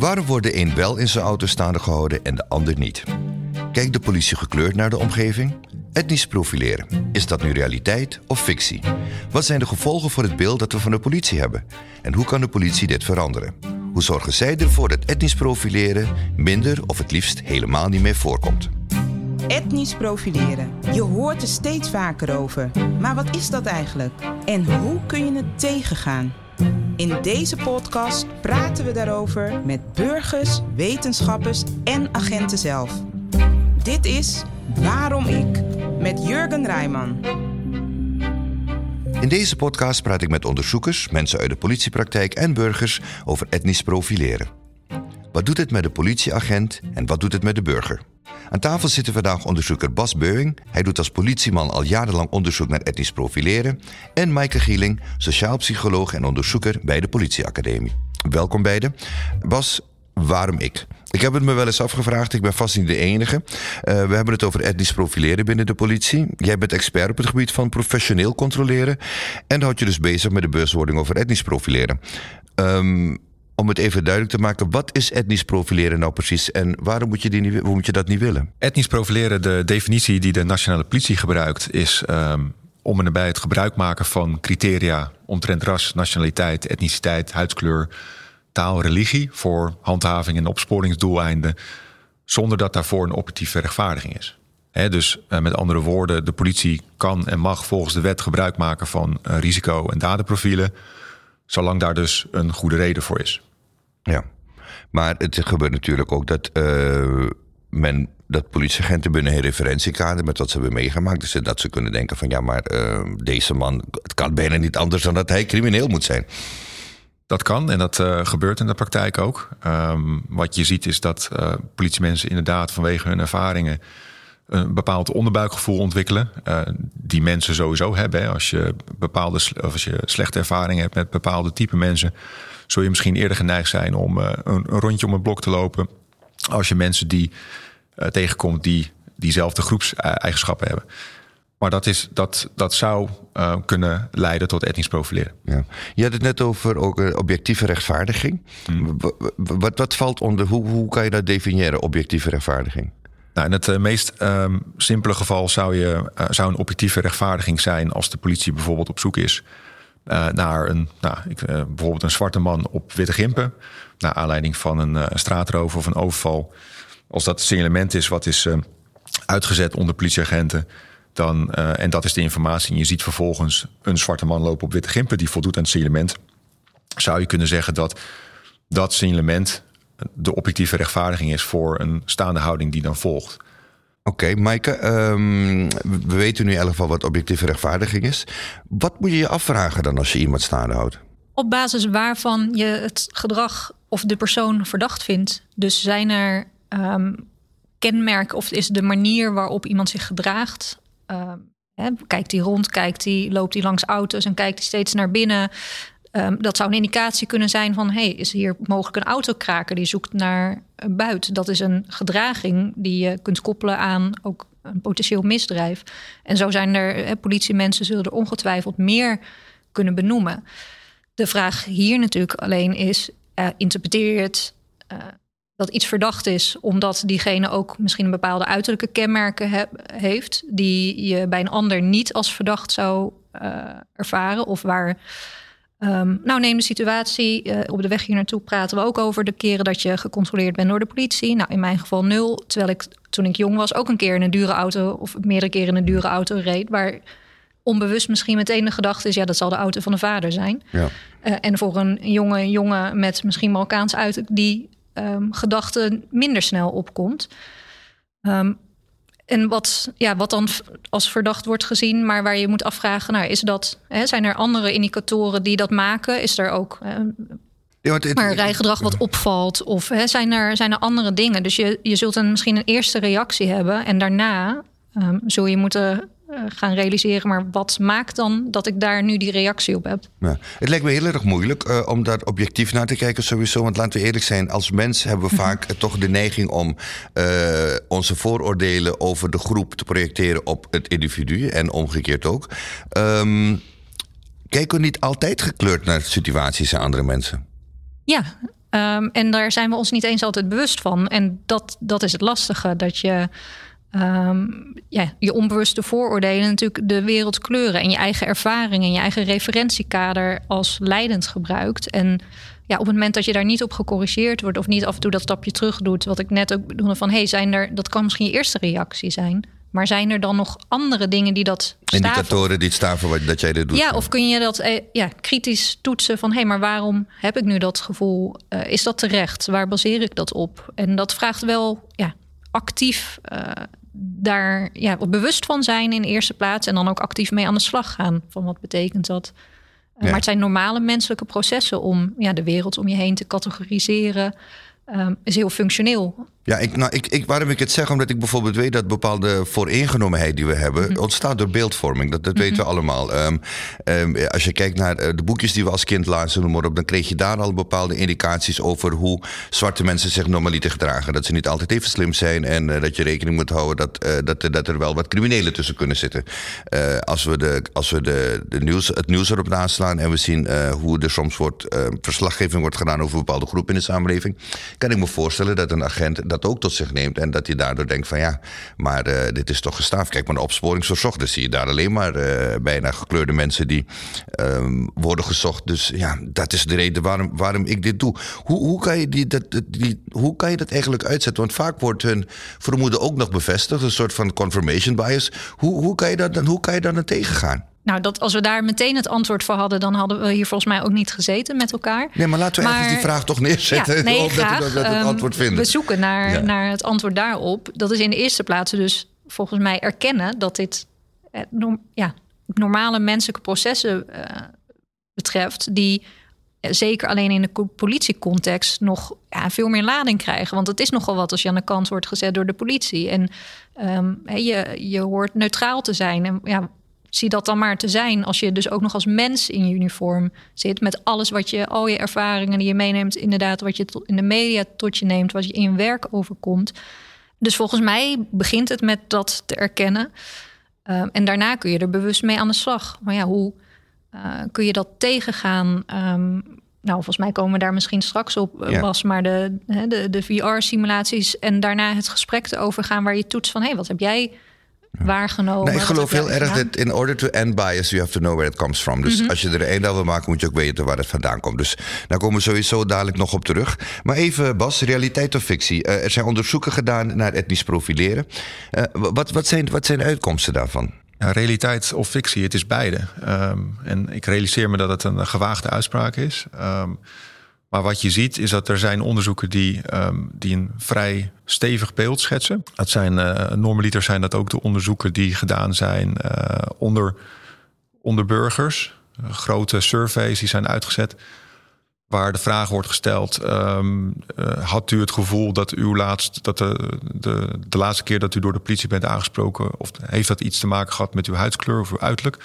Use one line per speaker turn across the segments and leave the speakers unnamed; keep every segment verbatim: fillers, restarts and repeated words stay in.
Waarom wordt de een wel in zijn auto staande gehouden en de ander niet? Kijkt de politie gekleurd naar de omgeving? Etnisch profileren. Is dat nu realiteit of fictie? Wat zijn de gevolgen voor het beeld dat we van de politie hebben? En hoe kan de politie dit veranderen? Hoe zorgen zij ervoor dat etnisch profileren minder of het liefst helemaal niet meer voorkomt?
Etnisch profileren. Je hoort er steeds vaker over. Maar wat is dat eigenlijk? En hoe kun je het tegengaan? In deze podcast praten we daarover met burgers, wetenschappers en agenten zelf. Dit is Waarom ik, met Jurgen Rijman.
In deze podcast praat ik met onderzoekers, mensen uit de politiepraktijk en burgers over etnisch profileren. Wat doet het met de politieagent en wat doet het met de burger? Aan tafel zit vandaag onderzoeker Bas Beuwing. Hij doet als politieman al jarenlang onderzoek naar etnisch profileren. En Maaike Gieling, sociaal psycholoog en onderzoeker bij de politieacademie. Welkom beiden. Bas, waarom ik? Ik heb het me wel eens afgevraagd, ik ben vast niet de enige. Uh, we hebben het over etnisch profileren binnen de politie. Jij bent expert op het gebied van professioneel controleren. En houd je dus bezig met de bewustwording over etnisch profileren. Um, Om het even duidelijk te maken, wat is etnisch profileren nou precies en waarom moet je, die niet, hoe moet je dat niet willen?
Etnisch profileren, de definitie die de nationale politie gebruikt, is um, om en nabij het gebruik maken van criteria omtrent ras, nationaliteit, etniciteit, huidskleur, taal, religie voor handhaving en opsporingsdoeleinden, zonder dat daarvoor een objectieve rechtvaardiging is. He, dus uh, met andere woorden, de politie kan en mag volgens de wet gebruik maken van uh, risico- en daderprofielen, zolang daar dus een goede reden voor is.
Ja, maar het gebeurt natuurlijk ook dat uh, men dat politieagenten binnen een referentiekader met wat ze hebben meegemaakt, dus dat ze kunnen denken van ja, maar uh, deze man, het kan bijna niet anders dan dat hij crimineel moet zijn.
Dat kan en dat uh, gebeurt in de praktijk ook. Um, wat je ziet is dat uh, politiemensen inderdaad vanwege hun ervaringen een bepaald onderbuikgevoel ontwikkelen. Uh, die mensen sowieso hebben. Hè. Als je bepaalde of als je slechte ervaringen hebt met bepaalde type mensen, zul je misschien eerder geneigd zijn om uh, een, een rondje om het blok te lopen als je mensen die uh, tegenkomt die diezelfde groepseigenschappen hebben. Maar dat, is, dat, dat zou uh, kunnen leiden tot etnisch profileren. Ja.
Je had het net over ook een objectieve rechtvaardiging. Hmm. Wat, wat, wat valt onder, hoe, hoe kan je dat definiëren, objectieve rechtvaardiging?
Nou, in het uh, meest uh, simpele geval zou, je, uh, zou een objectieve rechtvaardiging zijn als de politie bijvoorbeeld op zoek is uh, naar een, nou, ik, uh, bijvoorbeeld een zwarte man op witte gimpen, naar aanleiding van een uh, straatroof of een overval. Als dat het signalement is wat is uh, uitgezet onder politieagenten, dan, uh, en dat is de informatie, en je ziet vervolgens een zwarte man lopen op witte gimpen die voldoet aan het signalement, zou je kunnen zeggen dat dat signalement de objectieve rechtvaardiging is voor een staande houding die dan volgt.
Oké, okay, Maaike, um, we weten nu in elk geval wat objectieve rechtvaardiging is. Wat moet je je afvragen dan als je iemand staande houdt?
Op basis waarvan je het gedrag of de persoon verdacht vindt. Dus zijn er um, kenmerken of is de manier waarop iemand zich gedraagt? Um, hè, kijkt hij rond, kijkt hij, loopt hij langs auto's en kijkt hij steeds naar binnen? Um, dat zou een indicatie kunnen zijn van, hey, is hier mogelijk een autokraker die zoekt naar een buit? Dat is een gedraging die je kunt koppelen aan ook een potentieel misdrijf. En zo zijn er, hè, politiemensen zullen er ongetwijfeld meer kunnen benoemen. De vraag hier natuurlijk alleen is, uh, interpreteer je het uh, dat iets verdacht is omdat diegene ook misschien een bepaalde uiterlijke kenmerken he- heeft die je bij een ander niet als verdacht zou uh, ervaren of waar. Um, nou, neem de situatie. Uh, op de weg hier naartoe praten we ook over de keren dat je gecontroleerd bent door de politie. Nou, in mijn geval nul. Terwijl ik toen ik jong was ook een keer in een dure auto of meerdere keren in een dure auto reed. Waar onbewust misschien meteen de gedachte is, ja, dat zal de auto van de vader zijn. Ja. Uh, en voor een jonge jongen met misschien Marokkaans uiterlijk die um, gedachte minder snel opkomt. Um, En wat, ja, wat dan als verdacht wordt gezien, maar waar je moet afvragen, nou, is dat, hè, zijn er andere indicatoren die dat maken? Is er ook hè, ja, het, het, maar rijgedrag wat opvalt? Of hè, zijn, er, zijn er andere dingen? Dus je, je zult een, misschien een eerste reactie hebben en daarna um, zul je moeten uh, gaan realiseren, maar wat maakt dan dat ik daar nu die reactie op heb? Ja,
het lijkt me heel erg moeilijk uh, om daar objectief naar te kijken sowieso. Want laten we eerlijk zijn, als mens hebben we vaak uh, toch de neiging om uh, onze vooroordelen over de groep te projecteren op het individu en omgekeerd ook. Um, kijken we niet altijd gekleurd naar situaties en andere mensen?
Ja, Um, en daar zijn we ons niet eens altijd bewust van. En dat, dat is het lastige, dat je um, ja, je onbewuste vooroordelen natuurlijk de wereld kleuren en je eigen ervaring en je eigen referentiekader als leidend gebruikt. En ja, op het moment dat je daar niet op gecorrigeerd wordt of niet af en toe dat stapje terug doet, wat ik net ook bedoelde van, hey, zijn er, dat kan misschien je eerste reactie zijn. Maar zijn er dan nog andere dingen die dat staven?
Indicatoren die het staven wat dat jij dit doet?
Ja, of kun je dat eh, ja, kritisch toetsen van, hé, hey, maar waarom heb ik nu dat gevoel? Uh, is dat terecht? Waar baseer ik dat op? En dat vraagt wel ja, actief uh, daar ja, bewust van zijn in de eerste plaats. En dan ook actief mee aan de slag gaan. Van wat betekent dat? Uh, ja. Maar het zijn normale menselijke processen om ja, de wereld om je heen te categoriseren. Um, is heel functioneel.
Ja, ik, nou, ik, ik, waarom ik het zeg, omdat ik bijvoorbeeld weet dat bepaalde vooringenomenheid die we hebben, mm-hmm. ontstaat door beeldvorming. Dat, dat mm-hmm. weten we allemaal. Um, um, als je kijkt naar de boekjes die we als kind lazen, noem maar op, dan kreeg je daar al bepaalde indicaties over hoe zwarte mensen zich normaliter gedragen. Dat ze niet altijd even slim zijn en uh, dat je rekening moet houden dat, uh, dat, dat er wel wat criminelen tussen kunnen zitten. Uh, als we, de, als we de, de nieuws, het nieuws erop naslaan en we zien uh, hoe er soms wordt, uh, verslaggeving wordt gedaan over bepaalde groepen in de samenleving, kan ik me voorstellen dat een agent dat ook tot zich neemt en dat hij daardoor denkt van ja, maar uh, dit is toch gestaafd. Kijk maar de opsporingsverzocht, dus zie je daar alleen maar uh, bijna gekleurde mensen die um, worden gezocht. Dus ja, dat is de reden waarom, waarom ik dit doe. Hoe, hoe, kan je die, dat, die, hoe kan je dat eigenlijk uitzetten? Want vaak wordt hun vermoeden ook nog bevestigd, een soort van confirmation bias. Hoe, hoe kan je dat dan, hoe kan je daar dan tegengaan?
Nou, dat als we daar meteen het antwoord voor hadden, dan hadden we hier volgens mij ook niet gezeten met elkaar.
Nee, maar laten we maar, even die vraag toch neerzetten.
Ja, nee,
of
graag.
Dat we dat het antwoord vinden.
We zoeken naar,
ja.
naar het antwoord daarop. Dat is in de eerste plaats dus volgens mij erkennen dat dit eh, norm, ja, normale menselijke processen uh, betreft, die uh, zeker alleen in de politiecontext nog ja, veel meer lading krijgen. Want het is nogal wat als je aan de kant wordt gezet door de politie. En um, je, je hoort neutraal te zijn. En ja, zie dat dan maar te zijn als je dus ook nog als mens in je uniform zit, met alles wat je, al je ervaringen die je meeneemt, inderdaad wat je in de media tot je neemt, wat je in je werk overkomt. Dus volgens mij begint het met dat te erkennen. Um, en daarna kun je er bewust mee aan de slag. Maar ja, hoe uh, kun je dat tegengaan? Um, nou, volgens mij komen we daar misschien straks op, ja. Bas, maar de, de, de V R-simulaties en daarna het gesprek te overgaan waar je toetst van, hé, hey, wat heb jij waargenomen?
Nee, ik geloof heel erg gedaan? dat in order to end bias, you have to know where it comes from. Dus mm-hmm. als je er een aan wil maken, moet je ook weten waar het vandaan komt. Dus daar komen we sowieso dadelijk nog op terug. Maar even, Bas, realiteit of fictie? Uh, er zijn onderzoeken gedaan naar etnisch profileren. Uh, wat, wat, zijn, wat zijn de uitkomsten daarvan?
Ja, realiteit of fictie, het is beide. Um, en ik realiseer me dat het een gewaagde uitspraak is. Um, Maar wat je ziet is dat er zijn onderzoeken die, um, die een vrij stevig beeld schetsen. Dat zijn, uh, normaliter zijn dat ook de onderzoeken die gedaan zijn uh, onder, onder burgers. Uh, grote surveys die zijn uitgezet. Waar de vraag wordt gesteld, um, uh, had u het gevoel dat, uw laatst, dat de, de, de laatste keer dat u door de politie bent aangesproken, of heeft dat iets te maken gehad met uw huidskleur of uw uiterlijk?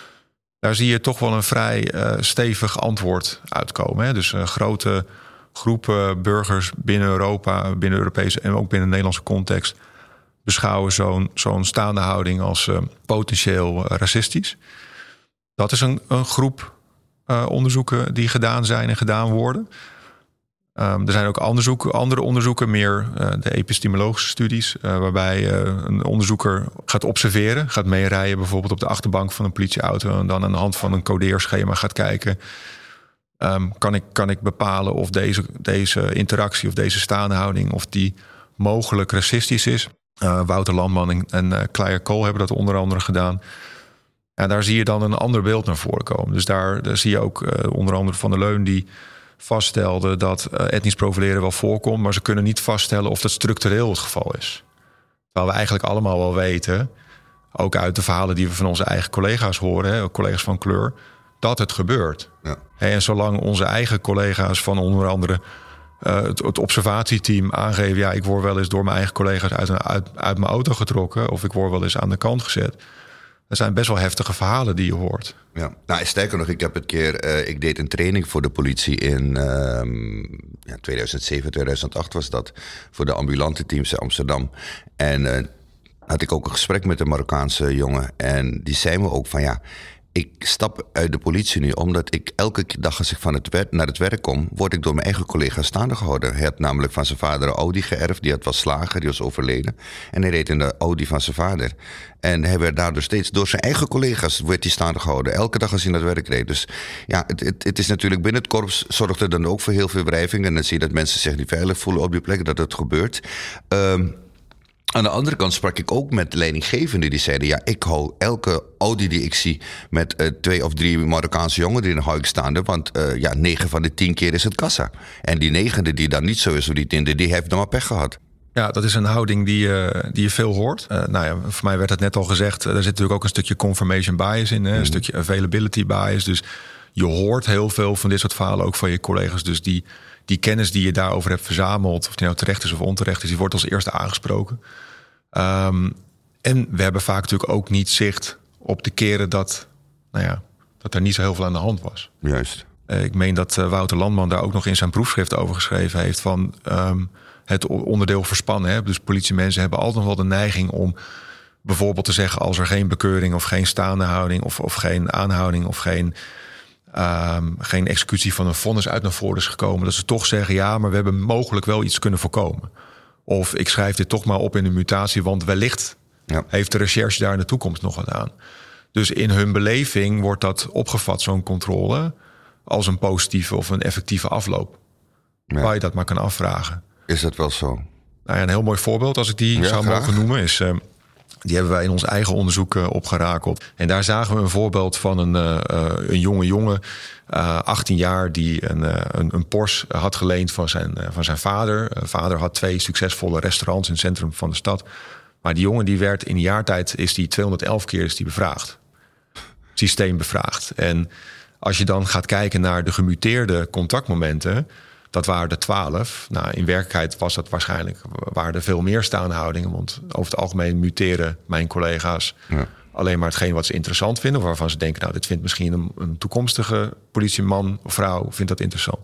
Daar zie je toch wel een vrij uh, stevig antwoord uitkomen. Hè? Dus uh, grote groepen burgers binnen Europa, binnen Europese en ook binnen de Nederlandse context beschouwen zo'n, zo'n staande houding als uh, potentieel uh, racistisch. Dat is een, een groep uh, onderzoeken die gedaan zijn en gedaan worden. Um, er zijn ook onderzoeken, andere onderzoeken, meer uh, de epistemologische studies, uh, waarbij uh, een onderzoeker gaat observeren, gaat meerijden bijvoorbeeld op de achterbank van een politieauto en dan aan de hand van een codeerschema gaat kijken. Um, kan ik, kan ik bepalen of deze, deze interactie of deze staande houding of die mogelijk racistisch is? Uh, Wouter Landman en, en uh, Claire Cole hebben dat onder andere gedaan. En daar zie je dan een ander beeld naar voren komen. Dus daar, daar zie je ook uh, onder andere Van der Leun die vaststelde dat uh, etnisch profileren wel voorkomt, maar ze kunnen niet vaststellen of dat structureel het geval is. Terwijl we eigenlijk allemaal wel weten, ook uit de verhalen die we van onze eigen collega's horen, hè, collega's van kleur, dat het gebeurt. Ja. En zolang onze eigen collega's van onder andere uh, het, het observatieteam aangeven, ja, ik word wel eens door mijn eigen collega's uit, uit, uit mijn auto getrokken of ik word wel eens aan de kant gezet. Dat zijn best wel heftige verhalen die je hoort.
Ja, nou, sterker nog, ik heb een keer, uh, ik deed een training voor de politie in uh, ja, tweeduizend zeven, tweeduizend acht was dat, voor de ambulante teams in Amsterdam. En uh, had ik ook een gesprek met een Marokkaanse jongen en die zei me ook van ja, Ik stap uit de politie nu omdat ik elke dag als ik van het werk, naar het werk kom, word ik door mijn eigen collega staande gehouden. Hij had namelijk van zijn vader een Audi geërfd. Die had was slager, die was overleden. En hij reed in de Audi van zijn vader. En hij werd daardoor steeds door zijn eigen collega's werd hij staande gehouden. Elke dag als hij naar het werk reed. Dus ja, het, het, het is natuurlijk binnen het korps zorgt er dan ook voor heel veel wrijving. En dan zie je dat mensen zich niet veilig voelen op die plek, dat het gebeurt. Um, Aan de andere kant sprak ik ook met leidinggevenden die zeiden, ja, ik hou elke Audi die ik zie met uh, twee of drie Marokkaanse jongeren erin hou ik staande. Want uh, ja, negen van de tien keer is het kassa. En die negende die dan niet zo is of die tiende, die heeft dan maar pech gehad.
Ja, dat is een houding die, uh, die je veel hoort. Uh, nou ja, voor mij werd het net al gezegd, er zit natuurlijk ook een stukje confirmation bias in. Hè? Mm-hmm. Een stukje availability bias. Dus je hoort heel veel van dit soort verhalen ook van je collega's. Dus die, die kennis die je daarover hebt verzameld, of die nou terecht is of onterecht is, die wordt als eerste aangesproken. Um, en we hebben vaak natuurlijk ook niet zicht op de keren dat, nou ja, dat er niet zo heel veel aan de hand was.
Juist.
Uh, ik meen dat uh, Wouter Landman daar ook nog in zijn proefschrift over geschreven heeft van um, het onderdeel verspannen. Hè? Dus politiemensen hebben altijd nog wel de neiging om bijvoorbeeld te zeggen, als er geen bekeuring of geen staande houding of, of geen aanhouding of geen, um, geen executie van een vonnis uit naar voren is gekomen, dat ze toch zeggen, ja, maar we hebben mogelijk wel iets kunnen voorkomen. Of ik schrijf dit toch maar op in een mutatie, want wellicht ja. heeft de recherche daar in de toekomst nog wat aan. Dus in hun beleving wordt dat opgevat, zo'n controle, als een positieve of een effectieve afloop. Ja. Waar je dat maar kan afvragen.
Is dat wel zo?
Nou ja, een heel mooi voorbeeld, als ik die ja, zou graag. mogen noemen, is Uh, die hebben wij in ons eigen onderzoek uh, opgerakeld. En daar zagen we een voorbeeld van een, uh, een jonge jongen, uh, achttien jaar, die een, uh, een, een Porsche had geleend van zijn, uh, van zijn vader. Uh, vader had twee succesvolle restaurants in het centrum van de stad. Maar die jongen die werd in een jaar tijd is die tweehonderdelf keer is die bevraagd. Systeem bevraagd. En als je dan gaat kijken naar de gemuteerde contactmomenten, dat waren er twaalf. Nou, in werkelijkheid was dat waarschijnlijk, waren er veel meer staande houdingen. Want over het algemeen muteren mijn collega's ja. alleen maar hetgeen wat ze interessant vinden, waarvan ze denken, nou, dit vindt misschien een, een toekomstige politieman of vrouw vindt dat interessant.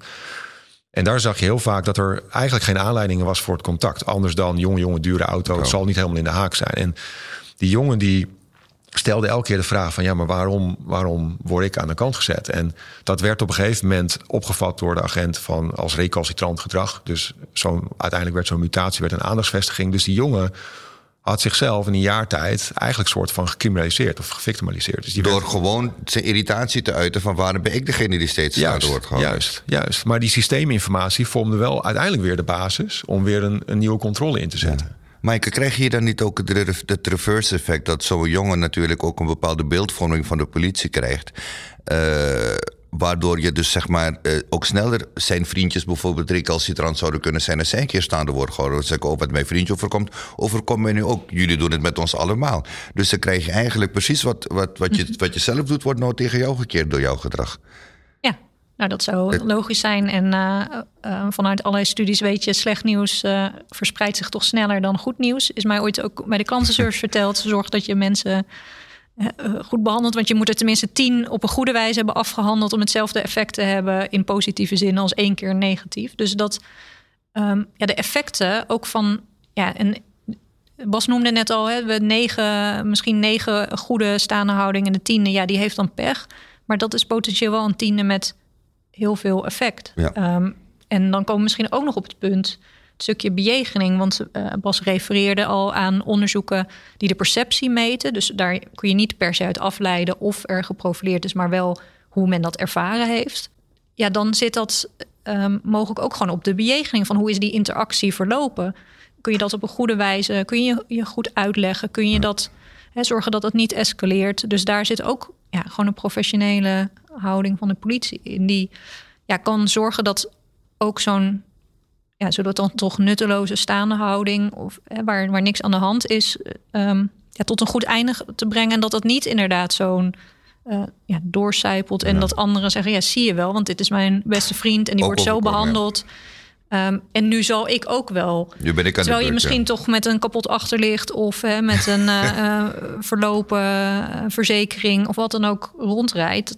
En daar zag je heel vaak dat er eigenlijk geen aanleidingen was voor het contact. Anders dan jonge, jonge, dure auto. Oh. Het zal niet helemaal in de haak zijn. En die jongen die stelde elke keer de vraag van, ja, maar waarom, waarom word ik aan de kant gezet? En dat werd op een gegeven moment opgevat door de agent van als recalcitrant gedrag. Dus zo'n, uiteindelijk werd zo'n mutatie, werd een aandachtsvestiging. Dus die jongen had zichzelf in een jaar tijd eigenlijk soort van gecriminaliseerd of gevictimaliseerd. Dus die
door
werd
gewoon zijn irritatie te uiten van waarom ben ik degene die steeds staande wordt gehouden.
Juist, juist. Maar die systeeminformatie vormde wel uiteindelijk weer de basis om weer een, een nieuwe controle in te zetten.
Ja. Maaike, krijg je dan niet ook het, het reverse effect dat zo'n jongen natuurlijk ook een bepaalde beeldvorming van de politie krijgt? Uh, waardoor je dus zeg maar uh, ook sneller zijn vriendjes bijvoorbeeld recalcitrant zouden kunnen zijn als zij een keer staande wordt gehouden. Dan zeggen, oh, wat mijn vriendje overkomt, overkomt mij nu ook. Jullie doen het met ons allemaal. Dus dan krijg je eigenlijk precies wat, wat, wat, je, wat je zelf doet, wordt nou tegen jou gekeerd door jouw gedrag.
Ja. Nou, dat zou logisch zijn. En uh, uh, vanuit allerlei studies weet je, slecht nieuws uh, verspreidt zich toch sneller dan goed nieuws. Is mij ooit ook bij de klantenservice verteld. Zorg dat je mensen uh, goed behandelt. Want je moet er tenminste tien op een goede wijze hebben afgehandeld om hetzelfde effect te hebben in positieve zin als één keer negatief. Dus dat um, ja, de effecten ook van, ja, en Bas noemde net al, hè, we negen, misschien negen goede staande houdingen. En de tiende, ja, die heeft dan pech. Maar dat is potentieel wel een tiende met heel veel effect. Ja. Um, en dan komen we misschien ook nog op het punt, het stukje bejegening. Want uh, Bas refereerde al aan onderzoeken die de perceptie meten. Dus daar kun je niet per se uit afleiden of er geprofileerd is, maar wel hoe men dat ervaren heeft. Ja, dan zit dat um, mogelijk ook gewoon op de bejegening van hoe is die interactie verlopen. Kun je dat op een goede wijze, kun je je goed uitleggen, kun je dat hè, zorgen dat het niet escaleert. Dus daar zit ook ja, gewoon een professionele houding van de politie in die ja, kan zorgen dat ook zo'n, ja, zodat dan toch nutteloze staande houding of hè, waar, waar niks aan de hand is, um, ja, tot een goed einde te brengen en dat dat niet inderdaad zo'n uh, ja, doorcijpelt en ja. dat anderen zeggen, ja, zie je wel, want dit is mijn beste vriend en die ook wordt zo behandeld. Ja. Um, en nu zal ik ook wel.
Nu ben ik aan
terwijl
de
je misschien ja. toch met een kapot achterlicht of hè, met een uh, uh, verlopen uh, verzekering of wat dan ook rondrijdt, dat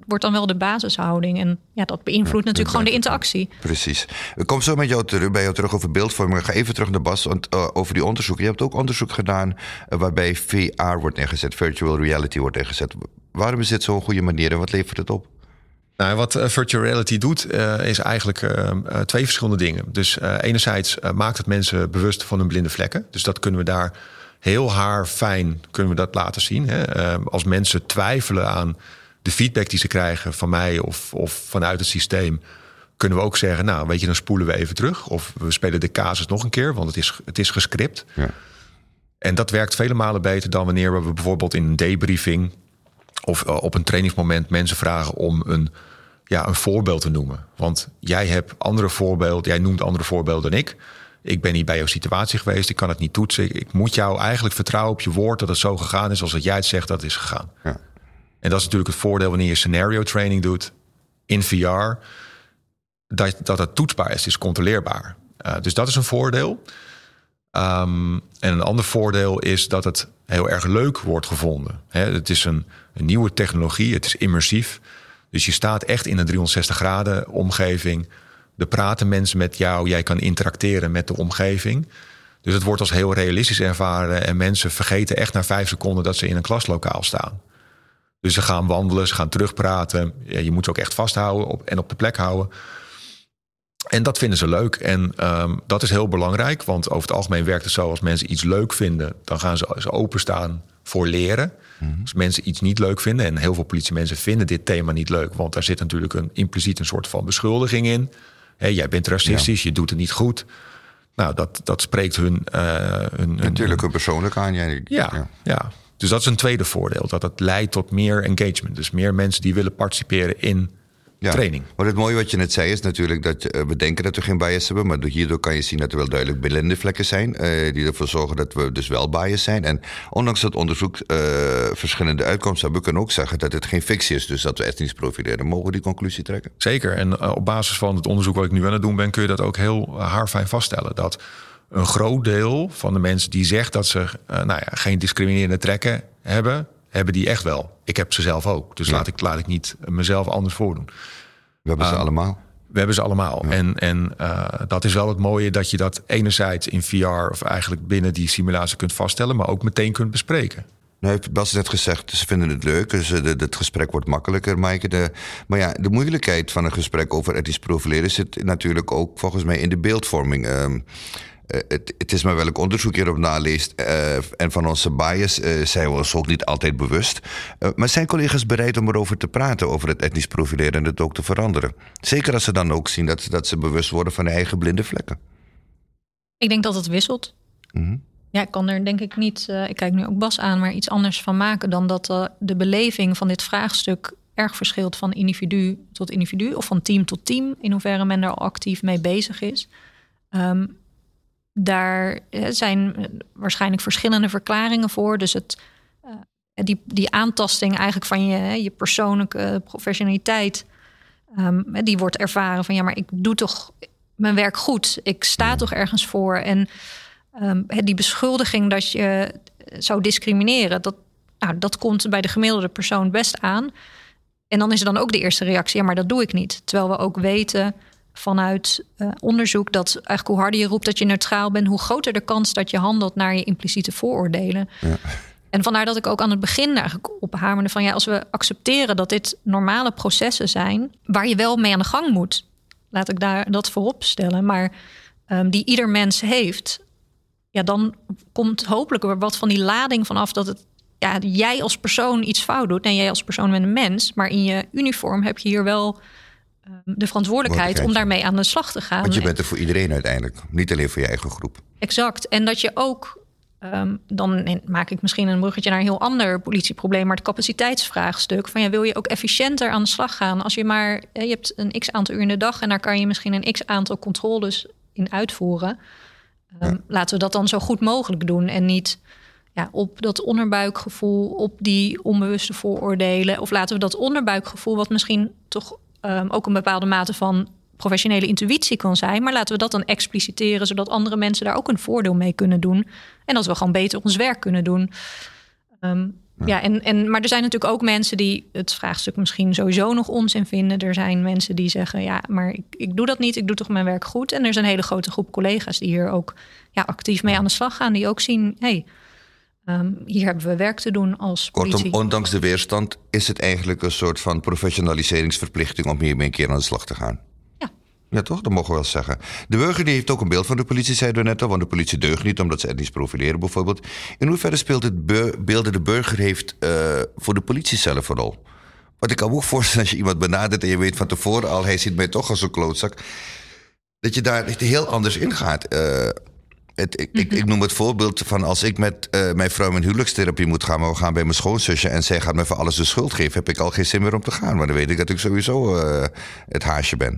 wordt dan wel de basishouding. En ja, dat beïnvloedt ja, natuurlijk gewoon de interactie.
Precies. Ik kom zo met jou terug, bij jou terug over beeldvorming. Ik ga even terug naar Bas, want, uh, over die onderzoeken. Je hebt ook onderzoek gedaan uh, waarbij V R wordt ingezet, virtual reality wordt ingezet. Waarom is dit zo'n goede manier en wat levert het op?
Nou, wat uh, virtual reality doet, uh, is eigenlijk uh, uh, twee verschillende dingen. Dus uh, enerzijds uh, maakt het mensen bewust van hun blinde vlekken. Dus dat kunnen we daar heel haarfijn kunnen we dat laten zien. Hè? Uh, als mensen twijfelen aan de feedback die ze krijgen van mij of, of vanuit het systeem, kunnen we ook zeggen, nou weet je, dan spoelen we even terug. Of we spelen de casus nog een keer, want het is, het is gescript. Ja. En dat werkt vele malen beter dan wanneer we bijvoorbeeld in een debriefing of uh, op een trainingsmoment mensen vragen om een, ja, een voorbeeld te noemen. Want jij hebt andere voorbeelden, jij noemt andere voorbeelden dan ik. Ik ben niet bij jouw situatie geweest, ik kan het niet toetsen. Ik moet jou eigenlijk vertrouwen op je woord dat het zo gegaan is als dat jij het zegt dat het is gegaan. Ja. En dat is natuurlijk het voordeel wanneer je scenario training doet in V R, dat, dat het toetsbaar is, het is controleerbaar. Uh, dus dat is een voordeel. Um, en een ander voordeel is dat het heel erg leuk wordt gevonden. He, het is een, een nieuwe technologie, het is immersief. Dus je staat echt in een driehonderdzestig graden omgeving. Er praten mensen met jou, jij kan interacteren met de omgeving. Dus het wordt als heel realistisch ervaren. En mensen vergeten echt na vijf seconden dat ze in een klaslokaal staan. Dus ze gaan wandelen, ze gaan terugpraten. Ja, je moet ze ook echt vasthouden op, en op de plek houden. En dat vinden ze leuk. En um, dat is heel belangrijk. Want over het algemeen werkt het zo, als mensen iets leuk vinden, dan gaan ze, ze openstaan voor leren. Mm-hmm. Als mensen iets niet leuk vinden, en heel veel politiemensen vinden dit thema niet leuk, want daar zit natuurlijk een impliciet een soort van beschuldiging in. Hey, jij bent racistisch, ja. Je doet het niet goed. Nou, dat, dat spreekt hun... Uh, hun
natuurlijk hun persoonlijk aan. Ja,
ja, ja. ja. Dus dat is een tweede voordeel. Dat het leidt tot meer engagement. Dus meer mensen die willen participeren in ja, training.
Maar het mooie wat je net zei is natuurlijk dat uh, we denken dat we geen bias hebben. Maar hierdoor kan je zien dat er wel duidelijk blinde vlekken zijn. Uh, die ervoor zorgen dat we dus wel bias zijn. En ondanks dat onderzoek uh, verschillende uitkomsten hebben, we kunnen ook zeggen dat het geen fictie is. Dus dat we etnisch profileren. Mogen we die conclusie trekken?
Zeker. En uh, op basis van het onderzoek wat ik nu aan het doen ben, kun je dat ook heel haarfijn vaststellen. Dat een groot deel van de mensen die zegt dat ze uh, nou ja, geen discriminerende trekken hebben, hebben die echt wel. Ik heb ze zelf ook. Dus ja. laat, ik, laat ik niet mezelf anders voordoen.
We hebben ze uh, allemaal.
We hebben ze allemaal. Ja. En, en uh, dat is wel het mooie dat je dat enerzijds in V R of eigenlijk binnen die simulatie kunt vaststellen, maar ook meteen kunt bespreken.
Nou, heeft Bas net gezegd, ze vinden het leuk. Dus het gesprek wordt makkelijker, Maaike. De, maar ja, de moeilijkheid van een gesprek over etnisch profileren zit natuurlijk ook volgens mij in de beeldvorming. Um, Uh, het, het is maar welk onderzoek je erop naleest. Uh, en van onze bias uh, zijn we ons ook niet altijd bewust. Uh, maar zijn collega's bereid om erover te praten, over het etnisch profileren en het ook te veranderen? Zeker als ze dan ook zien dat, dat ze bewust worden van hun eigen blinde vlekken.
Ik denk dat het wisselt. Mm-hmm. Ja, ik kan er denk ik niet, uh, ik kijk nu ook Bas aan, maar iets anders van maken dan dat uh, de beleving van dit vraagstuk erg verschilt van individu tot individu of van team tot team, in hoeverre men er al actief mee bezig is. Um, Daar zijn waarschijnlijk verschillende verklaringen voor. Dus het, uh, die, die aantasting eigenlijk van je, je persoonlijke professionaliteit, Um, die wordt ervaren van ja, maar ik doe toch mijn werk goed. Ik sta toch ergens voor. En um, die beschuldiging dat je zou discrimineren, dat, nou, dat komt bij de gemiddelde persoon best aan. En dan is er dan ook de eerste reactie, ja, maar dat doe ik niet. Terwijl we ook weten vanuit uh, onderzoek dat eigenlijk hoe harder je roept dat je neutraal bent, hoe groter de kans dat je handelt naar je impliciete vooroordelen. Ja. En vandaar dat ik ook aan het begin eigenlijk ophamerde van ja, als we accepteren dat dit normale processen zijn waar je wel mee aan de gang moet, laat ik daar dat voorop stellen, maar um, die ieder mens heeft, ja, dan komt hopelijk er wat van die lading vanaf dat het ja, jij als persoon iets fout doet. Nee, jij als persoon bent een mens, maar in je uniform heb je hier wel um, de verantwoordelijkheid om daarmee aan de slag te gaan.
Want je bent er voor iedereen uiteindelijk, niet alleen voor je eigen groep.
Exact. En dat je ook, um, dan maak ik misschien een bruggetje naar een heel ander politieprobleem, maar het capaciteitsvraagstuk. Van ja, wil je ook efficiënter aan de slag gaan? Als je maar, je hebt een x aantal uur in de dag en daar kan je misschien een x aantal controles in uitvoeren. Um, ja. Laten we dat dan zo goed mogelijk doen en niet ja, op dat onderbuikgevoel, op die onbewuste vooroordelen. Of laten we dat onderbuikgevoel, wat misschien toch um, ook een bepaalde mate van professionele intuïtie kan zijn, maar laten we dat dan expliciteren, zodat andere mensen daar ook een voordeel mee kunnen doen. En dat we gewoon beter ons werk kunnen doen. Um, Ja, ja en, en, maar er zijn natuurlijk ook mensen die het vraagstuk misschien sowieso nog onzin vinden. Er zijn mensen die zeggen, ja, maar ik, ik doe dat niet. Ik doe toch mijn werk goed. En er is een hele grote groep collega's die hier ook ja, actief mee aan de slag gaan. Die ook zien, hey, um, hier hebben we werk te doen als politie.
Kortom, ondanks de weerstand is het eigenlijk een soort van professionaliseringsverplichting om hiermee een keer aan de slag te gaan. Ja, toch? Dat mogen we wel zeggen. De burger die heeft ook een beeld van de politie, zeiden we net al. Want de politie deugt niet, omdat ze etnisch profileren bijvoorbeeld. In hoeverre speelt het be- beeld dat de burger heeft uh, voor de politie zelf een rol? Want ik kan me ook voorstellen als je iemand benadert en je weet van tevoren al, hij ziet mij toch als een klootzak, dat je daar heel anders in gaat. Uh, het, ik, mm-hmm. ik, ik noem het voorbeeld van als ik met uh, mijn vrouw in huwelijkstherapie moet gaan, maar we gaan bij mijn schoonzusje en zij gaat me voor alles de schuld geven, heb ik al geen zin meer om te gaan. Maar dan weet ik dat ik sowieso uh, het haasje ben.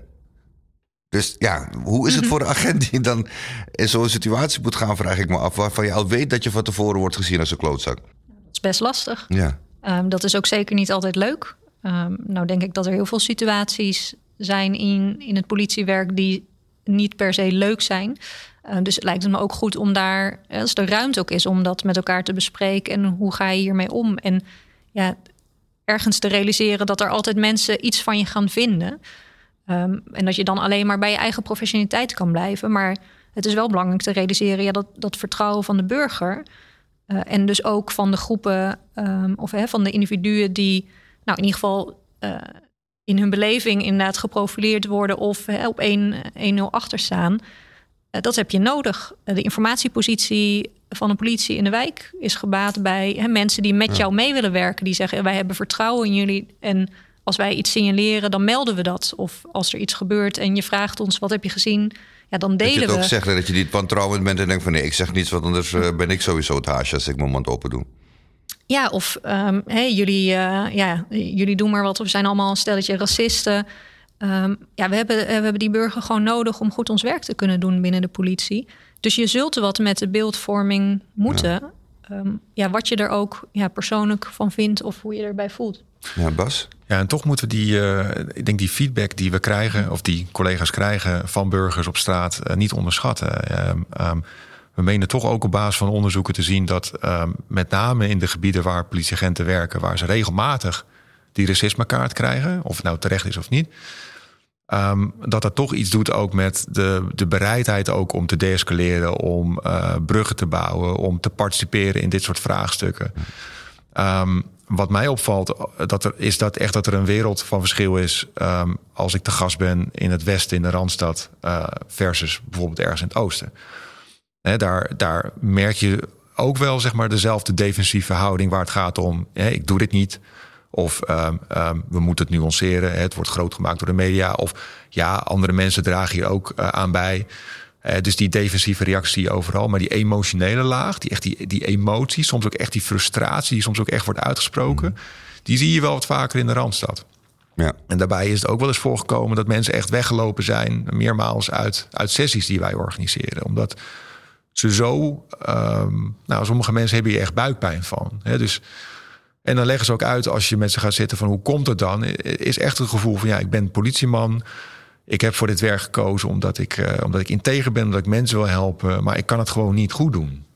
Dus ja, hoe is het voor de agent die dan in zo'n situatie moet gaan, vraag ik me af, waarvan je al weet dat je van tevoren wordt gezien als een klootzak?
Dat is best lastig.
Ja.
Um, dat is ook zeker niet altijd leuk. Um, nou denk ik dat er heel veel situaties zijn in, in het politiewerk die niet per se leuk zijn. Uh, dus het lijkt me ook goed om daar, als er ruimte ook is, om dat met elkaar te bespreken. En hoe ga je hiermee om? En ja, ergens te realiseren dat er altijd mensen iets van je gaan vinden. Um, en dat je dan alleen maar bij je eigen professionaliteit kan blijven. Maar het is wel belangrijk te realiseren, ja, dat, dat vertrouwen van de burger Uh, en dus ook van de groepen um, of hè, van de individuen die nou in ieder geval uh, in hun beleving inderdaad geprofileerd worden of hè, op één nul achter staan. Uh, dat heb je nodig. Uh, de informatiepositie van de politie in de wijk is gebaat bij hè, mensen die met ja. jou mee willen werken. Die zeggen, wij hebben vertrouwen in jullie en als wij iets signaleren, dan melden we dat. Of als er iets gebeurt en je vraagt ons, wat heb je gezien? Ja, dan delen we. Dat je
het ook
we.
zegt dat je niet wantrouwend bent en denkt van nee, ik zeg niets, want anders uh, ben ik sowieso het haasje als ik mijn mond open doe.
Ja, of um, hey, jullie, uh, ja, jullie doen maar wat. We zijn allemaal een stelletje racisten. Um, ja, we hebben, we hebben die burger gewoon nodig om goed ons werk te kunnen doen binnen de politie. Dus je zult wat met de beeldvorming moeten. Ja. Um, ja, wat je er ook ja, persoonlijk van vindt of hoe je erbij voelt.
Ja, Bas?
Ja, en toch moeten we die, uh, ik denk die feedback die we krijgen, of die collega's krijgen van burgers op straat, uh, niet onderschatten. Um, um, we menen toch ook op basis van onderzoeken te zien dat um, met name in de gebieden waar politieagenten werken, waar ze regelmatig die racismekaart krijgen, of het nou terecht is of niet, um, dat dat toch iets doet ook met de, de bereidheid ook om te deescaleren, om uh, bruggen te bouwen, om te participeren in dit soort vraagstukken. Um, Wat mij opvalt, dat er, is dat echt dat er een wereld van verschil is um, als ik te gast ben in het westen, in de Randstad, uh, versus bijvoorbeeld ergens in het oosten. He, daar, daar merk je ook wel zeg maar dezelfde defensieve houding waar het gaat om, he, ik doe dit niet. Of um, um, we moeten het nuanceren, he, het wordt groot gemaakt door de media. Of ja, andere mensen dragen hier ook uh, aan bij. Uh, dus die defensieve reactie zie je overal. Maar die emotionele laag, die, echt die, die emotie, soms ook echt die frustratie, die soms ook echt wordt uitgesproken, mm. die zie je wel wat vaker in de Randstad. Ja. En daarbij is het ook wel eens voorgekomen dat mensen echt weggelopen zijn, meermaals uit, uit sessies die wij organiseren. Omdat ze zo, um, nou, sommige mensen hebben hier echt buikpijn van. Hè? Dus, en dan leggen ze ook uit, als je met ze gaat zitten, van hoe komt het dan? Is echt het gevoel van, ja, ik ben politieman. Ik heb voor dit werk gekozen omdat ik, uh, omdat ik integer ben, omdat ik mensen wil helpen. Maar ik kan het gewoon niet goed doen.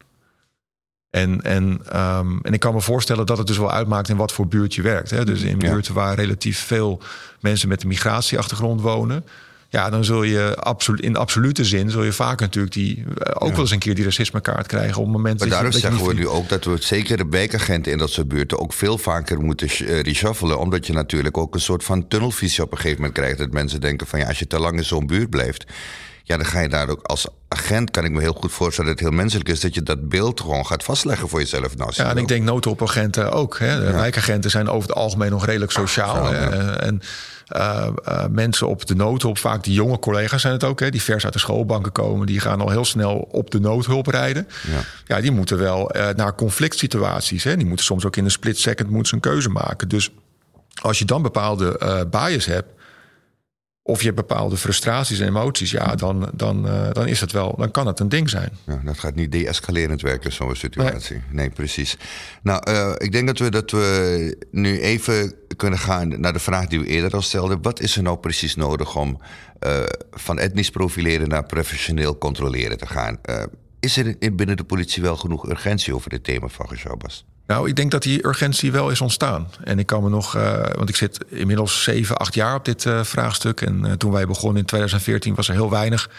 En, en, um, en ik kan me voorstellen dat het dus wel uitmaakt in wat voor buurt je werkt. Hè? Dus in buurten ja. waar relatief veel mensen met een migratieachtergrond wonen, ja, dan zul je absolu- in absolute zin zul je vaak natuurlijk die uh, ook ja. wel eens een keer die racismekaart krijgen op het moment.
Maar
dat
daarom
je, dat
zeggen
je
we nu ook dat we zeker de wijkagenten in dat soort buurten ook veel vaker moeten uh, reshuffelen, omdat je natuurlijk ook een soort van tunnelvisie op een gegeven moment krijgt. Dat mensen denken van ja, als je te lang in zo'n buurt blijft, ja, dan ga je daar ook als agent, kan ik me heel goed voorstellen dat het heel menselijk is, dat je dat beeld gewoon gaat vastleggen voor jezelf. Nou,
ja, en ik denk noodhulpagenten ook. Hè. De ja. wijkagenten zijn over het algemeen nog redelijk sociaal. Zo, ja. uh, en uh, uh, mensen op de noodhulp, vaak die jonge collega's zijn het ook, hè, die vers uit de schoolbanken komen, die gaan al heel snel op de noodhulp rijden. Ja, ja die moeten wel uh, naar conflict situaties. Hè. Die moeten soms ook in een split second moeten ze een keuze maken. Dus als je dan bepaalde uh, bias hebt, of je hebt bepaalde frustraties en emoties, ja, dan, dan, uh, dan is het wel, dan kan het een ding zijn.
Ja, dat gaat niet de-escalerend werken, zo'n situatie. Nee, nee precies. Nou, uh, ik denk dat we, dat we nu even kunnen gaan naar de vraag die u eerder al stelde. Wat is er nou precies nodig om uh, van etnisch profileren naar professioneel controleren te gaan? Uh, is er binnen de politie wel genoeg urgentie over dit thema van Bas?
Nou, ik denk dat die urgentie wel is ontstaan. En ik kan me nog, uh, want ik zit inmiddels zeven, acht jaar op dit uh, vraagstuk. En uh, toen wij begonnen in twintig veertien was er heel weinig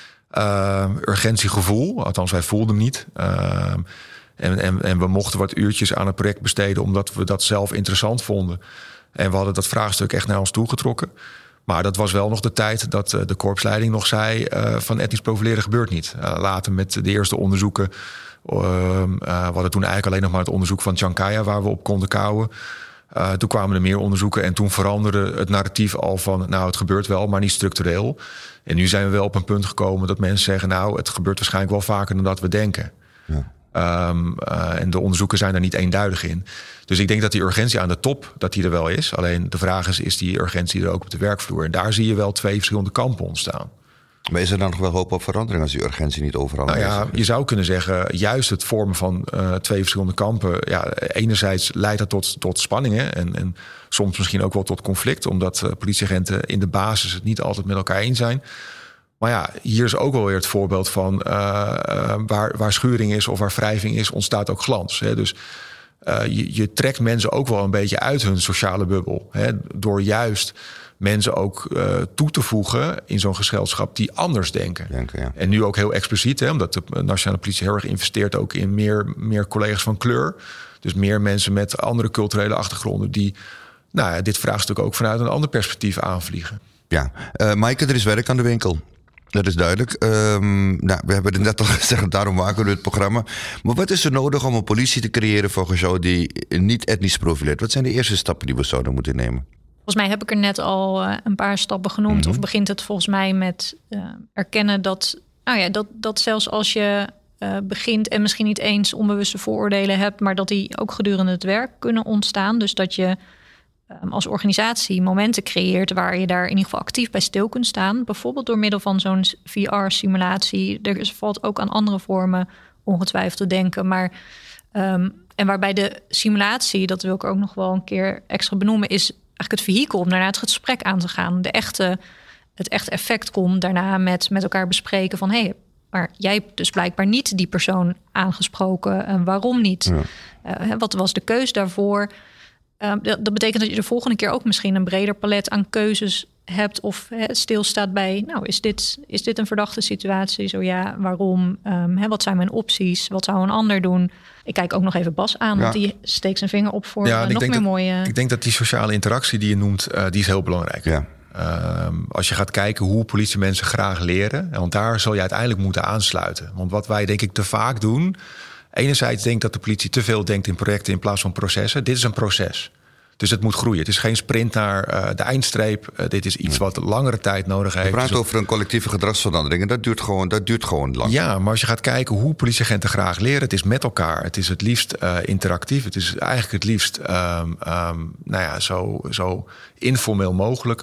uh, urgentiegevoel. Althans, wij voelden hem niet. Uh, en, en, en we mochten wat uurtjes aan het project besteden, omdat we dat zelf interessant vonden. En we hadden dat vraagstuk echt naar ons toegetrokken. Maar dat was wel nog de tijd dat uh, de korpsleiding nog zei uh, van etnisch profileren gebeurt niet. Uh, later met de eerste onderzoeken. Uh, uh, we hadden toen eigenlijk alleen nog maar het onderzoek van Chankaya waar we op konden kouwen. Uh, toen kwamen er meer onderzoeken en toen veranderde het narratief al van nou, het gebeurt wel, maar niet structureel. En nu zijn we wel op een punt gekomen dat mensen zeggen nou, het gebeurt waarschijnlijk wel vaker dan dat we denken. Ja. Um, uh, en de onderzoeken zijn er niet eenduidig in. Dus ik denk dat die urgentie aan de top, dat die er wel is. Alleen de vraag is, is die urgentie er ook op de werkvloer? En daar zie je wel twee verschillende kampen ontstaan.
Maar is er dan nog wel hoop op verandering als die urgentie niet overal
nou
is?
Ja, je zou kunnen zeggen, juist het vormen van uh, twee verschillende kampen. Ja, enerzijds leidt dat tot, tot spanningen en, en soms misschien ook wel tot conflict, omdat uh, politieagenten in de basis het niet altijd met elkaar eens zijn. Maar ja, hier is ook wel weer het voorbeeld van uh, uh, waar, waar schuring is of waar wrijving is, ontstaat ook glans. Hè? Dus uh, je, je trekt mensen ook wel een beetje uit hun sociale bubbel. Hè? Door juist mensen ook uh, toe te voegen in zo'n gezelschap die anders denken. denken ja. En nu ook heel expliciet, hè, omdat de Nationale Politie heel erg investeert ook in meer, meer collega's van kleur. Dus meer mensen met andere culturele achtergronden die nou ja, dit vraagstuk ook vanuit een ander perspectief aanvliegen.
Ja, uh, Maaike, er is werk aan de winkel. Dat is duidelijk. Um, nou, we hebben het net al gezegd, daarom maken we het programma. Maar wat is er nodig om een politie te creëren volgens jou die niet etnisch profileert? Wat zijn de eerste stappen die we zouden moeten nemen?
Volgens mij heb ik er net al uh, een paar stappen genoemd. Mm-hmm. Of begint het volgens mij met uh, erkennen dat, nou ja, dat, dat zelfs als je uh, begint en misschien niet eens onbewuste vooroordelen hebt, maar dat die ook gedurende het werk kunnen ontstaan. Dus dat je um, als organisatie momenten creëert waar je daar in ieder geval actief bij stil kunt staan. Bijvoorbeeld door middel van zo'n V R-simulatie. Er valt ook aan andere vormen ongetwijfeld te denken. Maar um, en waarbij de simulatie, dat wil ik ook nog wel een keer extra benoemen, is eigenlijk het vehikel om daarna het gesprek aan te gaan. De echte, het echte effect komt daarna met, met elkaar bespreken van hé, hey, maar jij hebt dus blijkbaar niet die persoon aangesproken. En waarom niet? Ja. Uh, wat was de keus daarvoor? Uh, dat, dat betekent dat je de volgende keer ook misschien een breder palet aan keuzes hebt of he, stilstaat bij, nou, is dit, is dit een verdachte situatie? Zo ja, waarom? Um, he, wat zijn mijn opties? Wat zou een ander doen? Ik kijk ook nog even Bas aan, ja. want die steekt zijn vinger op voor ja, uh, nog meer
dat,
mooie...
Ik denk dat die sociale interactie die je noemt, uh, die is heel belangrijk. Ja. Um, als je gaat kijken hoe politiemensen graag leren, want daar zal je uiteindelijk moeten aansluiten. Want wat wij denk ik te vaak doen, enerzijds denk ik dat de politie te veel denkt in projecten in plaats van processen. Dit is een proces. Dus het moet groeien. Het is geen sprint naar uh, de eindstreep. Uh, dit is iets wat langere tijd nodig heeft.
Je praat
dus
over een collectieve gedragsverandering en dat duurt gewoon, dat duurt gewoon lang.
Ja, maar als je gaat kijken hoe politieagenten graag leren, het is met elkaar. Het is het liefst uh, interactief. Het is eigenlijk het liefst um, um, nou ja, zo, zo informeel mogelijk.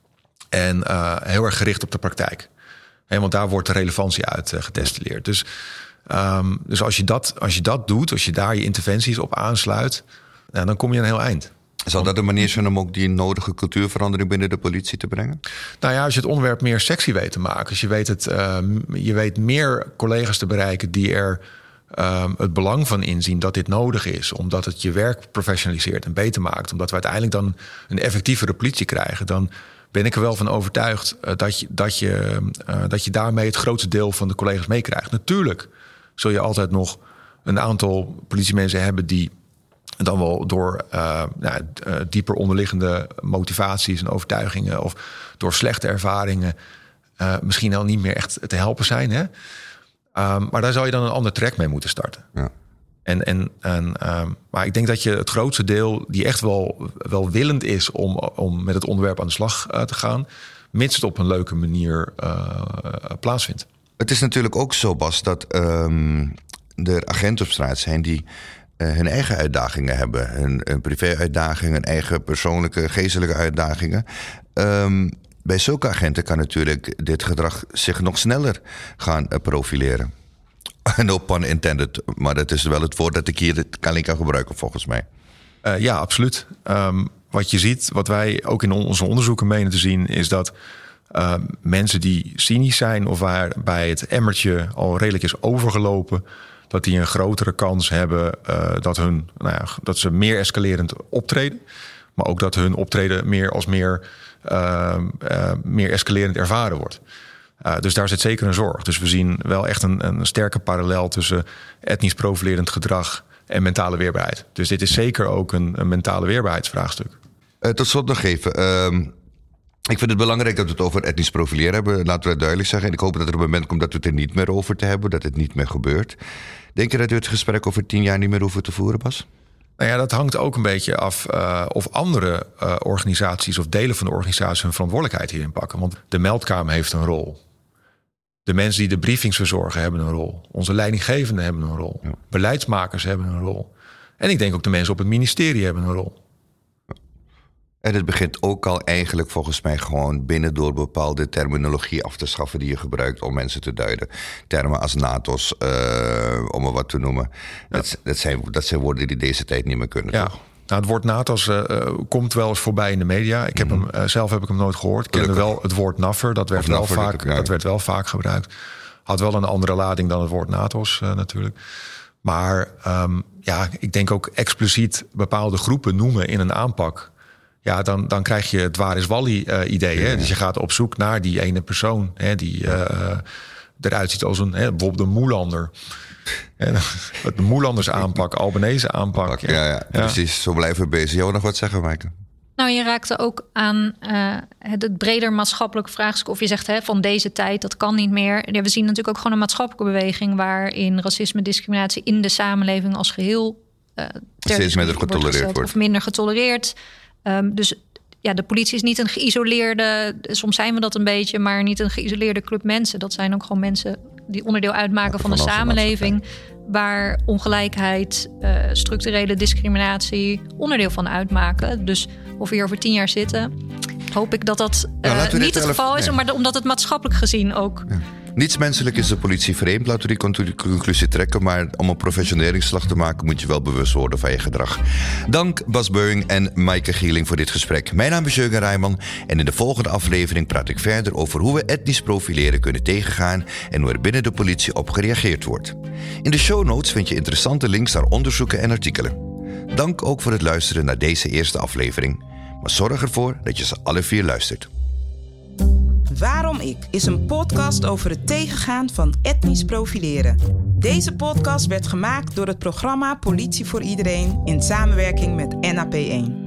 En uh, heel erg gericht op de praktijk. He, want daar wordt de relevantie uit uh, gedestilleerd. Dus, um, dus als je dat, als je dat doet, als je daar je interventies op aansluit, nou, dan kom je een heel eind.
Zal dat een manier zijn om ook die nodige cultuurverandering binnen de politie te brengen?
Nou ja, als je het onderwerp meer sexy weet te maken. Als je weet, het, uh, je weet meer collega's te bereiken die er uh, het belang van inzien dat dit nodig is. Omdat het je werk professionaliseert en beter maakt. Omdat we uiteindelijk dan een effectievere politie krijgen. Dan ben ik er wel van overtuigd uh, dat, je, dat, je, uh, dat je daarmee het grootste deel van de collega's meekrijgt. Natuurlijk zul je altijd nog een aantal politiemensen hebben die dan wel door uh, nou, uh, dieper onderliggende motivaties en overtuigingen of door slechte ervaringen uh, misschien al niet meer echt te helpen zijn. Hè? Um, maar daar zou je dan een ander track mee moeten starten. Ja. En, en, en, um, maar ik denk dat je het grootste deel die echt wel, wel willend is om, om met het onderwerp aan de slag uh, te gaan, mits het op een leuke manier uh, plaatsvindt.
Het is natuurlijk ook zo, Bas, dat um, er agenten op straat zijn die Uh, hun eigen uitdagingen hebben. Hun, hun privé-uitdagingen, hun eigen persoonlijke, geestelijke uitdagingen. Um, bij zulke agenten kan natuurlijk dit gedrag zich nog sneller gaan uh, profileren. No pun intended, maar dat is wel het woord dat ik hier kan, kan gebruiken volgens mij.
Uh, ja, absoluut. Um, wat je ziet, wat wij ook in onze onderzoeken menen te zien, is dat uh, mensen die cynisch zijn of waarbij het emmertje al redelijk is overgelopen, dat die een grotere kans hebben uh, dat, hun, nou ja, dat ze meer escalerend optreden. Maar ook dat hun optreden meer als meer, uh, uh, meer escalerend ervaren wordt. Uh, dus daar zit zeker een zorg. Dus we zien wel echt een, een sterke parallel tussen etnisch profilerend gedrag en mentale weerbaarheid. Dus dit is zeker ook een, een mentale weerbaarheidsvraagstuk.
Uh, tot slot nog even. Uh, ik vind het belangrijk dat we het over etnisch profileren hebben. Laten we het duidelijk zeggen. En ik hoop dat er een moment komt dat we het er niet meer over te hebben. Dat het niet meer gebeurt. Denk je dat we het gesprek over tien jaar niet meer hoeven te voeren, Bas?
Nou ja, dat hangt ook een beetje af uh, of andere uh, organisaties of delen van de organisatie hun verantwoordelijkheid hierin pakken. Want de meldkamer heeft een rol. De mensen die de briefings verzorgen hebben een rol. Onze leidinggevenden hebben een rol. Ja. Beleidsmakers hebben een rol. En ik denk ook de mensen op het ministerie hebben een rol.
En het begint ook al eigenlijk volgens mij gewoon binnen door bepaalde terminologie af te schaffen die je gebruikt om mensen te duiden. Termen als NATO's, uh, om er wat te noemen. Ja. Dat, dat, zijn, dat zijn woorden die deze tijd niet meer kunnen.
Ja.
Toch?
Nou, het woord NATO's uh, komt wel eens voorbij in de media. Ik heb mm-hmm. hem, uh, zelf heb ik hem nooit gehoord. Ik kende wel het woord NAFFER, dat werd, wel NAFFER, vaak, dat werd wel vaak gebruikt. Had wel een andere lading dan het woord NATO's uh, natuurlijk. Maar um, ja, ik denk ook expliciet bepaalde groepen noemen in een aanpak. Ja, dan, dan krijg je het waar is Wally uh, idee. Hè? Ja. Dus je gaat op zoek naar die ene persoon hè, die uh, eruit ziet als een hè, bijvoorbeeld een Moelander. De Moelanders aanpak, Albanese aanpak.
Ja, ja, ja, precies. Zo blijven we bezig. Jij wil nog wat zeggen, Maaike?
Nou, je raakte ook aan uh, het, het breder maatschappelijk vraagstuk. Of je zegt hè, van deze tijd, dat kan niet meer. Ja, we zien natuurlijk ook gewoon een maatschappelijke beweging waarin racisme, discriminatie in de samenleving als geheel uh,
steeds minder getolereerd wordt.
Of minder getolereerd. Um, dus ja, de politie is niet een geïsoleerde, soms zijn we dat een beetje, maar niet een geïsoleerde club mensen. Dat zijn ook gewoon mensen die onderdeel uitmaken ja, van de samenleving, waar ongelijkheid, uh, structurele discriminatie onderdeel van uitmaken. Dus of we hier over tien jaar zitten, hoop ik dat dat uh, nou, niet het geval elf... is, nee. maar omdat het maatschappelijk gezien ook...
Ja. Niets menselijk is de politie vreemd, laten we die conclusie trekken. Maar om een professioneringsslag te maken moet je wel bewust worden van je gedrag. Dank Bas Beuing en Maaike Gieling voor dit gesprek. Mijn naam is Jurgen Rijman en in de volgende aflevering praat ik verder over hoe we etnisch profileren kunnen tegengaan en hoe er binnen de politie op gereageerd wordt. In de show notes vind je interessante links naar onderzoeken en artikelen. Dank ook voor het luisteren naar deze eerste aflevering. Maar zorg ervoor dat je ze alle vier luistert.
Waarom ik is een podcast over het tegengaan van etnisch profileren. Deze podcast werd gemaakt door het programma Politie voor Iedereen in samenwerking met N A P één.